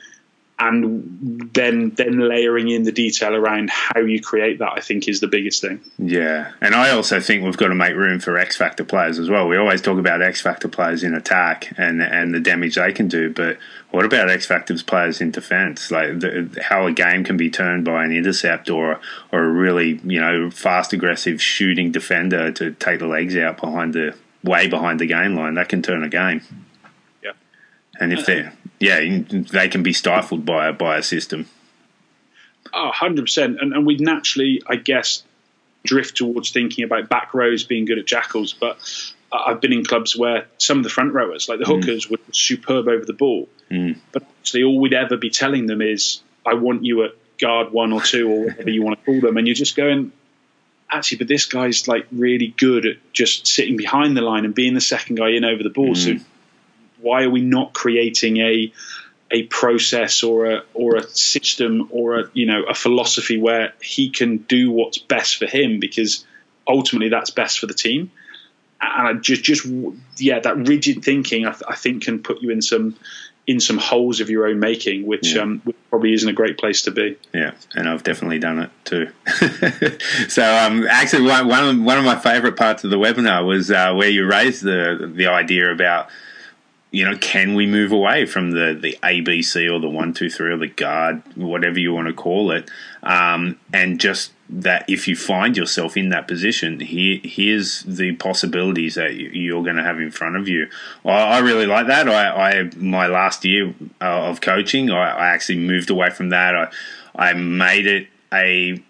and then then layering in the detail around how you create that, I think, is the biggest thing. Yeah, and I also think we've got to make room for X-factor players as well. We always talk about X-factor players in attack and and the damage they can do, but what about X-factor players in defence? Like the, how a game can be turned by an intercept or or a really, you know, fast, aggressive shooting defender to take the legs out behind the way behind the game line. That can turn a game. Yeah, and if they yeah, they can be stifled by by a system. Oh, one hundred percent. And, and we'd naturally, I guess, drift towards thinking about back rows being good at jackals. But I've been in clubs where some of the front rowers, like the hookers, mm. were superb over the ball. Mm. But actually all we'd ever be telling them is, I want you at guard one or two or whatever you want to call them. And you're just going, actually, but this guy's like really good at just sitting behind the line and being the second guy in over the ball. Mm. So why are we not creating a a process or a or a system or a you know a philosophy where he can do what's best for him, because ultimately that's best for the team. And I just just yeah, that rigid thinking I, th- I think can put you in some in some holes of your own making, which yeah. um which probably isn't a great place to be. Yeah, and I've definitely done it too. So um, actually, one one of, one of my favourite parts of the webinar was uh, where you raised the the idea about, you know, can we move away from the, the A B C or the one, two, three or the guard, whatever you want to call it, um, and just that if you find yourself in that position, here here's the possibilities that you're going to have in front of you. I, I really like that. I, I my last year of coaching, I, I actually moved away from that. I I made it a,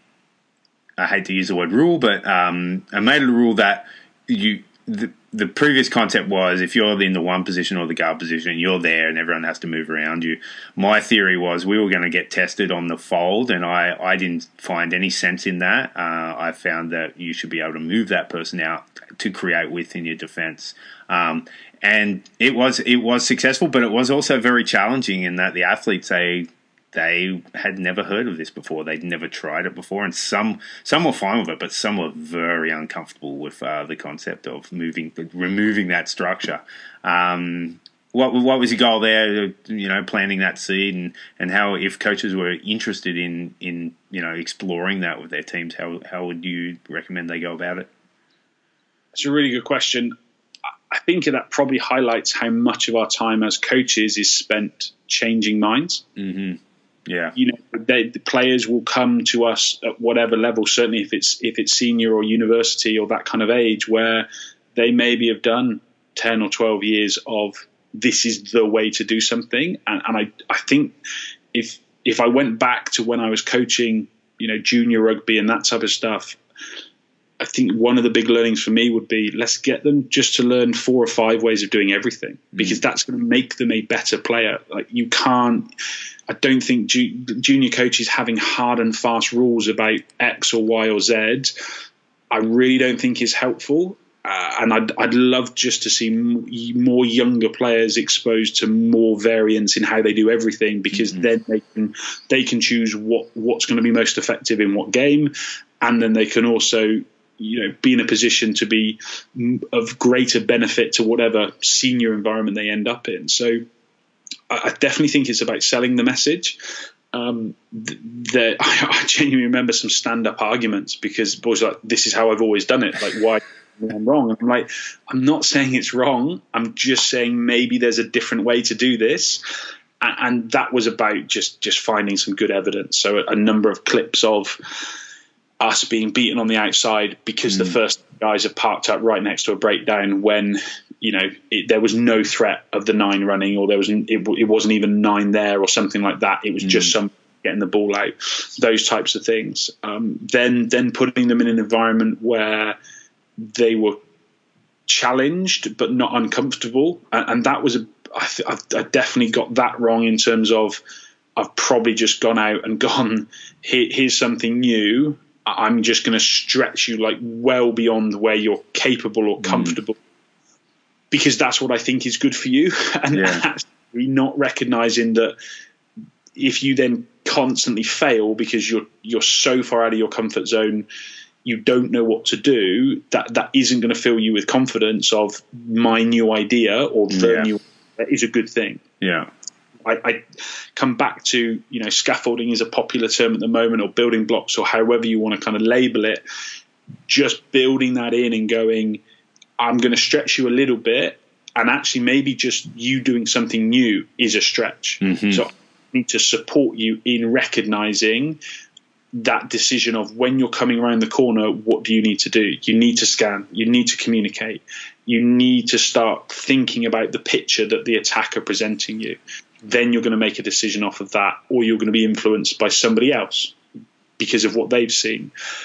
I hate to use the word rule, but um, I made it a rule that you. The, the previous concept was if you're in the one position or the guard position, you're there and everyone has to move around you. My theory was we were going to get tested on the fold, and I, I didn't find any sense in that. Uh, I found that you should be able to move that person out to create width in your defence. Um, and it was it was successful, but it was also very challenging in that the athletes, they they had never heard of this before. They'd never tried it before, and some some were fine with it, but some were very uncomfortable with uh, the concept of moving, removing that structure. Um, what what was your goal there? You know, planting that seed, and, and how, if coaches were interested in in you know exploring that with their teams, how how would you recommend they go about it? It's a really good question. I think that probably highlights how much of our time as coaches is spent changing minds. Mm-hmm. Yeah, you know, they, the players will come to us at whatever level. Certainly, if it's if it's senior or university or that kind of age, where they maybe have done ten or twelve years of this is the way to do something. And, and I I think if if I went back to when I was coaching, you know, junior rugby and that type of stuff, I think one of the big learnings for me would be, let's get them just to learn four or five ways of doing everything, because mm. that's going to make them a better player. Like you can't. I don't think ju- junior coaches having hard and fast rules about X or Y or Z, I really don't think is helpful. Uh, and I'd, I'd love just to see m- more younger players exposed to more variance in how they do everything, because mm-hmm. then they can they can choose what, what's going to be most effective in what game, and then they can also, you know, be in a position to be of greater benefit to whatever senior environment they end up in. So I definitely think it's about selling the message. Um, the, I, I genuinely remember some stand-up arguments because boys were like, this is how I've always done it. Like, why I'm wrong? And I'm like, I'm not saying it's wrong. I'm just saying maybe there's a different way to do this. And, and that was about just, just finding some good evidence. So a, a number of clips of us being beaten on the outside because mm. the first guys are parked up right next to a breakdown when, you know, it, there was no threat of the nine running, or there was it, it wasn't even nine there or something like that. It was mm. just some getting the ball out, those types of things. Um, then then putting them in an environment where they were challenged but not uncomfortable, and, and that was a I, I definitely got that wrong in terms of I've probably just gone out and gone, Here, here's something new. I'm just going to stretch you like well beyond where you're capable or comfortable. Mm. Because that's what I think is good for you, and yeah. actually not recognizing that if you then constantly fail because you're you're so far out of your comfort zone, you don't know what to do. That that isn't going to fill you with confidence of my new idea or the yeah. new is a good thing. Yeah, I, I come back to you know scaffolding is a popular term at the moment, or building blocks, or however you want to kind of label it. Just building that in and going, I'm going to stretch you a little bit, and actually maybe just you doing something new is a stretch. Mm-hmm. So I need to support you in recognizing that decision of when you're coming around the corner, what do you need to do? You need to scan. You need to communicate. You need to start thinking about the picture that the attack are presenting you. Then you're going to make a decision off of that, or you're going to be influenced by somebody else because of what they've seen.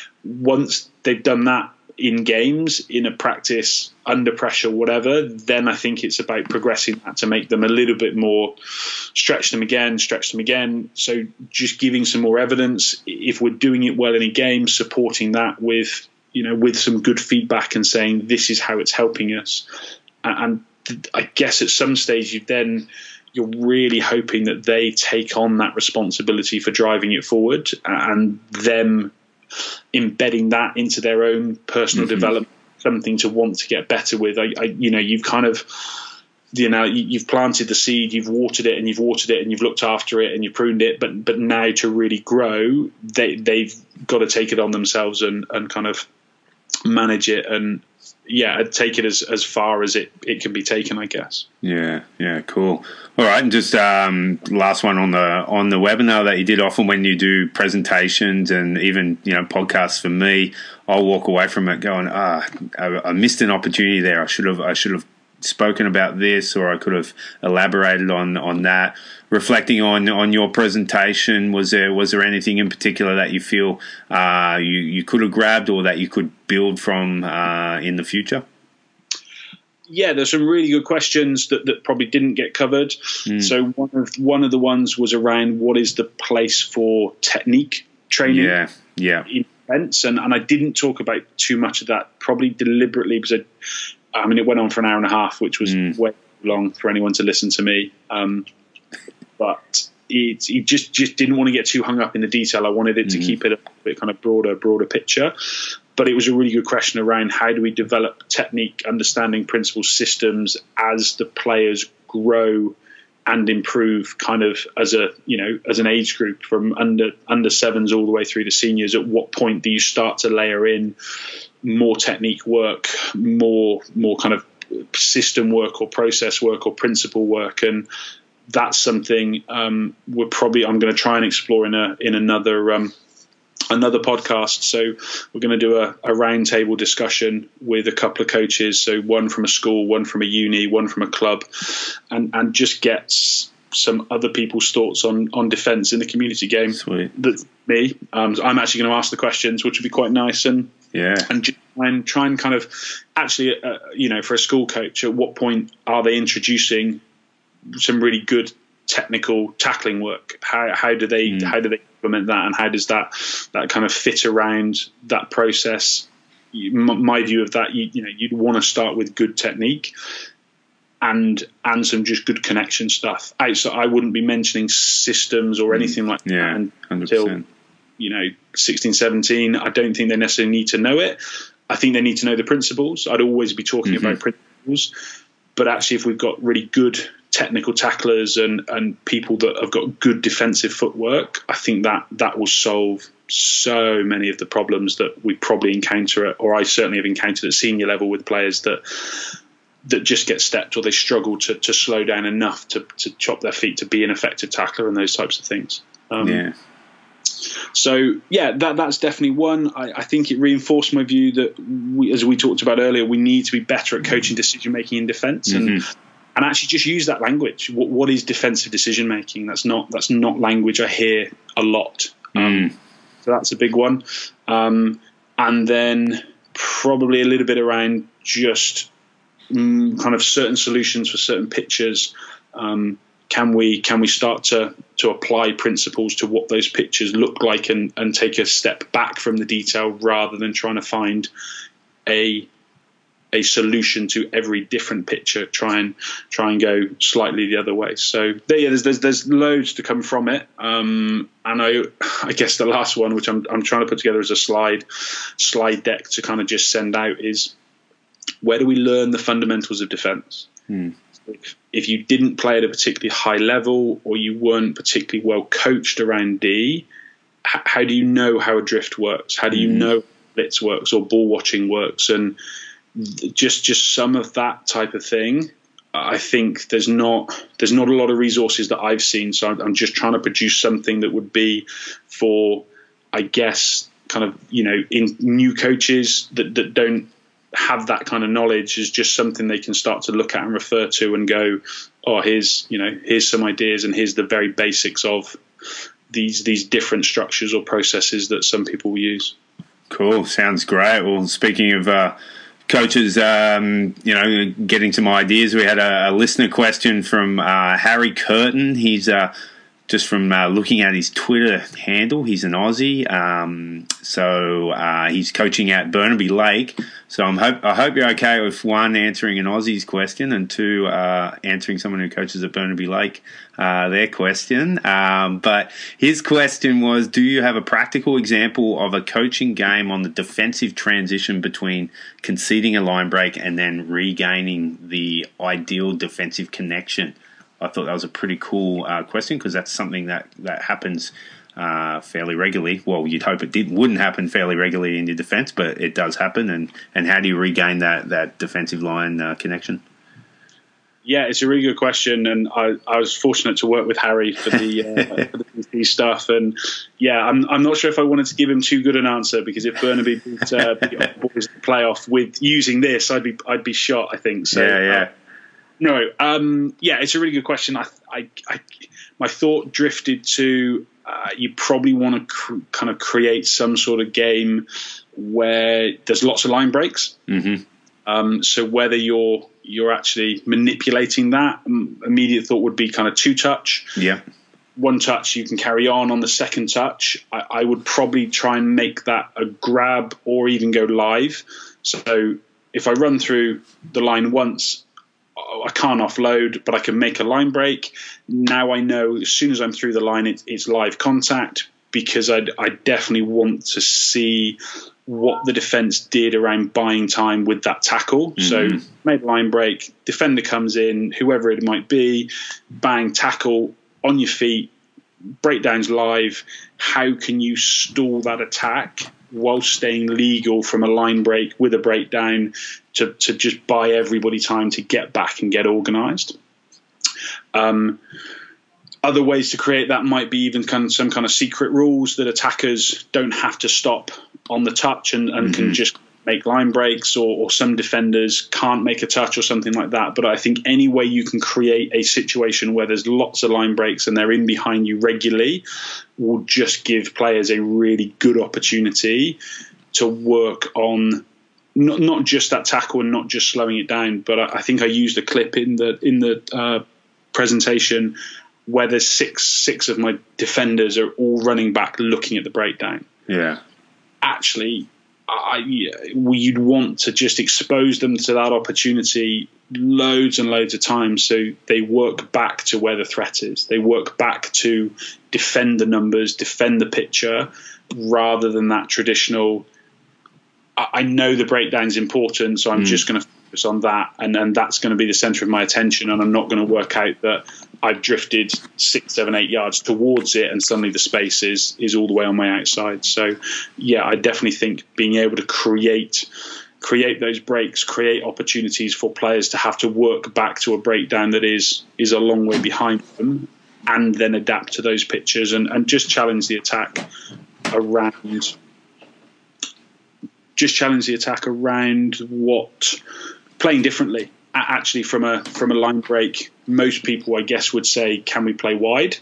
Once they've done that, in games, in a practice, under pressure, whatever, then I think it's about progressing that to make them a little bit more, stretch them again, stretch them again. So just giving some more evidence. If we're doing it well in a game, supporting that with, you know, with some good feedback and saying this is how it's helping us. And I guess at some stage you then you're really hoping that they take on that responsibility for driving it forward and them embedding that into their own personal mm-hmm. development, something to want to get better with. I, I, you know, you've kind of, you know, you've planted the seed, you've watered it and you've watered it and you've looked after it and you've pruned it, but but now to really grow, they, they've got to take it on themselves and, and kind of manage it and, yeah, take it as, as far as it, it can be taken, I guess. Yeah, yeah, cool. All right, and just um, last one on the on the webinar that you did. Often when you do presentations and even you know podcasts for me, I'll walk away from it going, ah, I, I missed an opportunity there. I should have I should have spoken about this, or I could have elaborated on on that. Reflecting on, on your presentation, was there was there anything in particular that you feel uh, you you could have grabbed or that you could build from uh, in the future? Yeah, there's some really good questions that, that probably didn't get covered. Mm. So one of one of the ones was around what is the place for technique training? Yeah, yeah. In events, and and I didn't talk about too much of that, probably deliberately because I, I mean it went on for an hour and a half, which was mm. way too long for anyone to listen to me. Um, But it, it just, just didn't want to get too hung up in the detail. I wanted it to mm-hmm. keep it a bit kind of broader, broader picture. But it was a really good question around how do we develop technique, understanding principles, systems as the players grow and improve kind of as a, you know, as an age group from under, under sevens all the way through to seniors. At what point do you start to layer in more technique work, more, more kind of system work or process work or principle work? And that's something um, we're probably I'm going to try and explore in a in another um, another podcast. So we're going to do a, a roundtable discussion with a couple of coaches. So one from a school, one from a uni, one from a club, and and just get some other people's thoughts on on defence in the community game. Sweet. That's me. Um, I'm actually going to ask the questions, which would be quite nice, and yeah, and just try and try and kind of actually, uh, you know, for a school coach, at what point are they introducing some really good technical tackling work? How how do they mm. how do they implement that, and how does that that kind of fit around that process? My view of that, you, you know, you'd want to start with good technique and and some just good connection stuff. So I wouldn't be mentioning systems or anything like yeah, that until you know sixteen, seventeen. I don't think they necessarily need to know it. I think they need to know the principles. I'd always be talking mm-hmm. about principles, but actually, if we've got really good technical tacklers and, and people that have got good defensive footwork, I think that that will solve so many of the problems that we probably encounter, at, or I certainly have encountered at senior level with players that that just get stepped, or they struggle to, to slow down enough to, to chop their feet to be an effective tackler and those types of things. Um, yeah. So, yeah, that that's definitely one. I, I think it reinforced my view that, we, as we talked about earlier, we need to be better at coaching decision-making in defence mm-hmm. and and actually just use that language. What, what is defensive decision-making? That's not that's not language I hear a lot. Mm. Um, so that's a big one. Um, and then probably a little bit around just mm, kind of certain solutions for certain pitches. Um, can we can we start to to apply principles to what those pictures look like and, and take a step back from the detail rather than trying to find a a solution to every different picture, try and try and go slightly the other way. So there, yeah, there's, there's there's loads to come from it. Um, and I I guess the last one, which I'm I'm trying to put together as a slide slide deck to kind of just send out, is where do we learn the fundamentals of defence? Hmm. If, if you didn't play at a particularly high level, or you weren't particularly well coached around D, h- how do you know how a drift works? How do you hmm. know blitz works or ball watching works? And just just some of that type of thing. I think there's not there's not a lot of resources that I've seen, so I'm just trying to produce something that would be for, I guess, kind of, you know, in new coaches that, that don't have that kind of knowledge, is just something they can start to look at and refer to and go, oh, here's, you know, here's some ideas and here's the very basics of these these different structures or processes that some people will use. Cool, sounds great. Well, speaking of uh coaches, um, you know, getting some ideas. We had a, a listener question from uh, Harry Curtin. He's uh, just from uh, looking at his Twitter handle. He's an Aussie, um, so uh, he's coaching at Burnaby Lake. So I'm hope I hope you're okay with one, answering an Aussie's question, and two, uh, answering someone who coaches at Burnaby Lake uh, their question. Um, but his question was: do you have a practical example of a coaching game on the defensive transition between conceding a line break and then regaining the ideal defensive connection? I thought that was a pretty cool uh, question, because that's something that, that happens uh, fairly regularly. Well, you'd hope it did, wouldn't happen fairly regularly in your defence, but it does happen. And, and how do you regain that, that defensive line uh, connection? Yeah, it's a really good question, and I, I was fortunate to work with Harry for the uh, for the P C stuff. And yeah, I'm I'm not sure if I wanted to give him too good an answer, because if Burnaby beat uh, boys the playoff with using this, I'd be I'd be shot, I think. So, yeah, yeah. Uh, No, um, yeah, it's a really good question. I, I, I my thought drifted to uh, you probably want to cr- kind of create some sort of game where there's lots of line breaks. Mm-hmm. Um, so whether you're you're actually manipulating that, um, immediate thought would be kind of two touch. Yeah. One touch you can carry on. On the second touch, I, I would probably try and make that a grab or even go live. So if I run through the line once, I can't offload, but I can make a line break. Now I know as soon as I'm through the line, it, it's live contact, because I, I definitely want to see what the defence did around buying time with that tackle. Mm-hmm. So made a line break, defender comes in, whoever it might be, bang, tackle on your feet, breakdowns live. How can you stall that attack while staying legal from a line break with a breakdown to, to just buy everybody time to get back and get organised? Um, other ways to create that might be even kind of some kind of secret rules that attackers don't have to stop on the touch and, and mm-hmm. can just make line breaks, or, or some defenders can't make a touch or something like that. But I think any way you can create a situation where there's lots of line breaks and they're in behind you regularly will just give players a really good opportunity to work on not not just that tackle and not just slowing it down. But I, I think I used a clip in the in the uh, presentation where there's six six of my defenders are all running back looking at the breakdown. Yeah. Actually, I, you'd want to just expose them to that opportunity loads and loads of times, so they work back to where the threat is. They work back to defend the numbers, defend the picture, rather than that traditional I, I know the breakdown's important, so I'm mm. just going to focus on that, and and that's going to be the centre of my attention, and I'm not going to work out that I've drifted six, seven, eight yards towards it, and suddenly the space is is all the way on my outside. So, yeah, I definitely think being able to create create those breaks, create opportunities for players to have to work back to a breakdown that is is a long way behind them, and then adapt to those pitches and, and just challenge the attack around. Just challenge the attack around what playing differently. Actually, from a from a line break, most people, I guess, would say, can we play wide?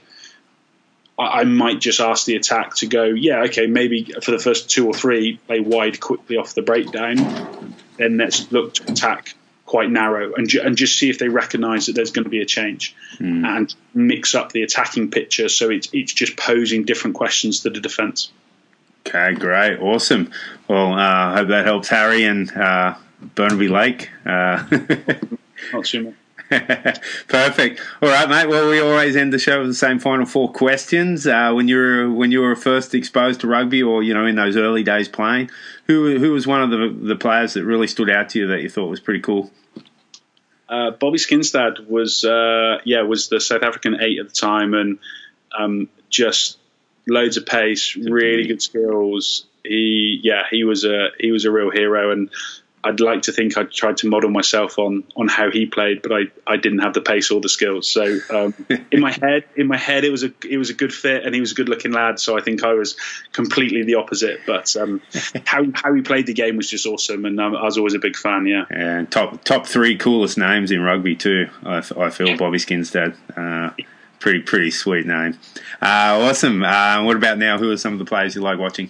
I, I might just ask the attack to go, yeah, okay, maybe for the first two or three, play wide quickly off the breakdown. Then let's look to attack quite narrow and, ju- and just see if they recognise that there's going to be a change mm. and mix up the attacking picture so it's, it's just posing different questions to the defence. Okay, great. Awesome. Well, I uh, hope that helps Harry and... Uh Burnaby Lake. Uh, Not too much. Perfect. All right, mate. Well, we always end the show with the same final four questions. Uh, when you were when you were first exposed to rugby, or you know, in those early days playing, who who was one of the the players that really stood out to you that you thought was pretty cool? Uh, Bobby Skinstad was uh, yeah was the South African eight at the time, and um, just loads of pace, really good skills. He yeah he was a he was a real hero, and I'd like to think I tried to model myself on on how he played, but I, I didn't have the pace or the skills. So um, in my head, in my head, it was a it was a good fit, and he was a good looking lad. So I think I was completely the opposite. But um, how how he played the game was just awesome, and um, I was always a big fan. Yeah, and top top three coolest names in rugby too. I, I feel Bobby Skinstad, uh, pretty pretty sweet name. Uh, awesome. Uh, what about now? Who are some of the players you like watching?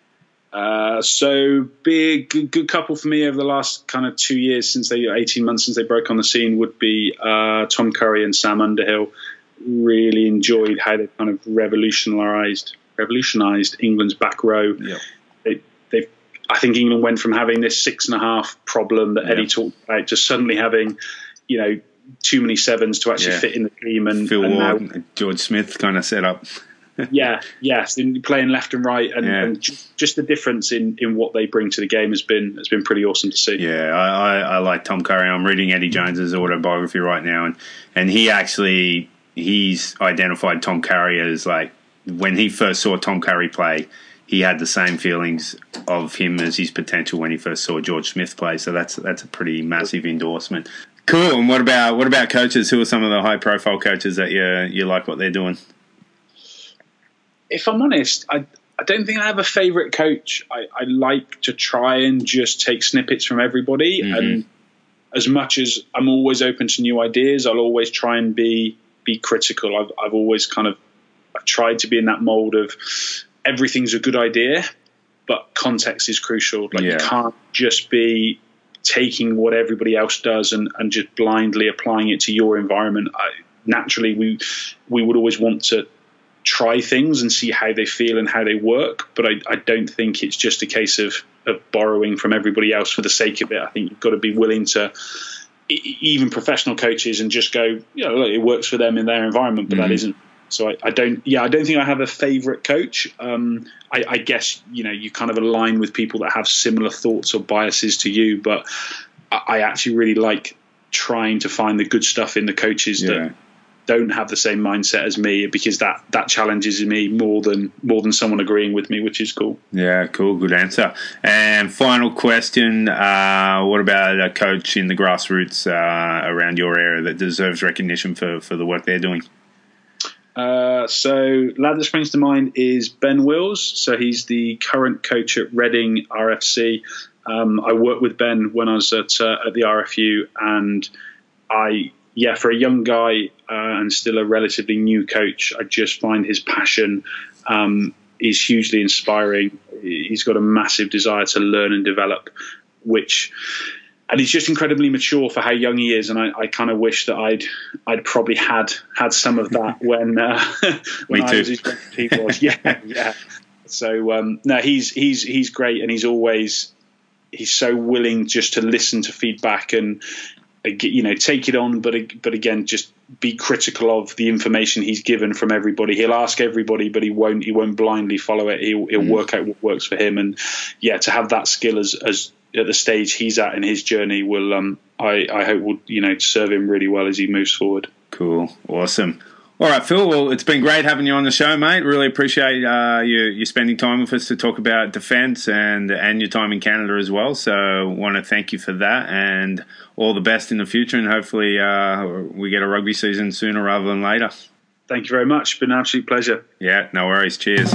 Uh, so big, good, good couple for me over the last kind of two years since they, eighteen months since they broke on the scene would be uh, Tom Curry and Sam Underhill. Really enjoyed how they kind of revolutionised, revolutionised England's back row. Yep. They, they, I think England went from having this six and a half problem that yep. Eddie talked about to suddenly having, you know, too many sevens to actually yeah. fit in the team. And Phil and Ward, now, George Smith kind of set up. yeah, yes, playing left and right, and, yeah. and just the difference in, in what they bring to the game has been has been pretty awesome to see. Yeah, I, I, I like Tom Curry. I'm reading Eddie Jones's autobiography right now, and, and he actually he's identified Tom Curry as, like, when he first saw Tom Curry play, he had the same feelings of him as his potential when he first saw George Smith play. So that's that's a pretty massive endorsement. Cool. And what about what about coaches? Who are some of the high profile coaches that you you like what they're doing? If I'm honest, I, I don't think I have a favourite coach. I, I like to try and just take snippets from everybody. Mm-hmm. And as much as I'm always open to new ideas, I'll always try and be be critical. I've, I've always kind of I've tried to be in that mould of everything's a good idea, but context is crucial. Like yeah. you can't just be taking what everybody else does and, and just blindly applying it to your environment. I, naturally, we we would always want to try things and see how they feel and how they work, but I, I don't think it's just a case of, of borrowing from everybody else for the sake of it. I think you've got to be willing to, even professional coaches, and just go, you know, look, it works for them in their environment, but mm-hmm. that isn't. So I, I don't, yeah, I don't think I have a favourite coach. Um, I, I guess, you know, you kind of align with people that have similar thoughts or biases to you, but I, I actually really like trying to find the good stuff in the coaches yeah. that don't have the same mindset as me, because that that challenges me more than more than someone agreeing with me, which is cool. Yeah, cool, good answer. And final question: uh, what about a coach in the grassroots uh, around your area that deserves recognition for, for the work they're doing? Uh, so, lad that springs to mind is Ben Wills. So he's the current coach at Reading R F C. Um, I worked with Ben when I was at uh, at the R F U, and I. Yeah, for a young guy uh, and still a relatively new coach, I just find his passion um, is hugely inspiring. He's got a massive desire to learn and develop, which, and he's just incredibly mature for how young he is. And I, I kind of wish that I'd I'd probably had had some of that when uh, when Me I too. was as young as he was. Yeah, yeah. So um, no, he's he's he's great, and he's always he's so willing just to listen to feedback and. you know, take it on, but but again, just be critical of the information he's given from everybody. He'll ask everybody, but he won't he won't blindly follow it. He'll, he'll mm. work out what works for him, and yeah, to have that skill as as at the stage he's at in his journey will um I I hope will you know serve him really well as he moves forward. Cool, awesome. All right, Phil, well, it's been great having you on the show, mate. Really appreciate uh, you, you spending time with us to talk about defence and and your time in Canada as well. So want to thank you for that, and all the best in the future, and hopefully uh, we get a rugby season sooner rather than later. Thank you very much. It's been an absolute pleasure. Yeah, no worries. Cheers.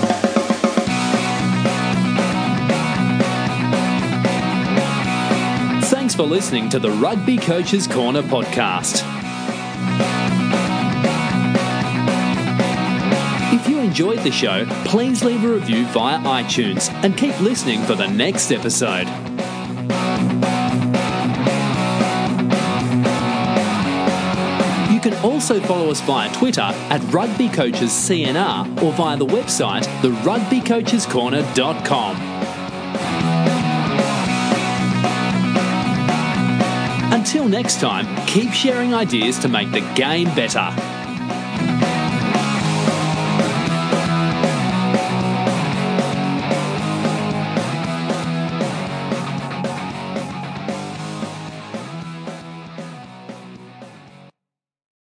Thanks for listening to the Rugby Coaches Corner podcast. If you enjoyed the show, please leave a review via iTunes and keep listening for the next episode. You can also follow us via Twitter at Rugby Coaches C N R or via the website the rugby coaches corner dot com. Until next time, keep sharing ideas to make the game better.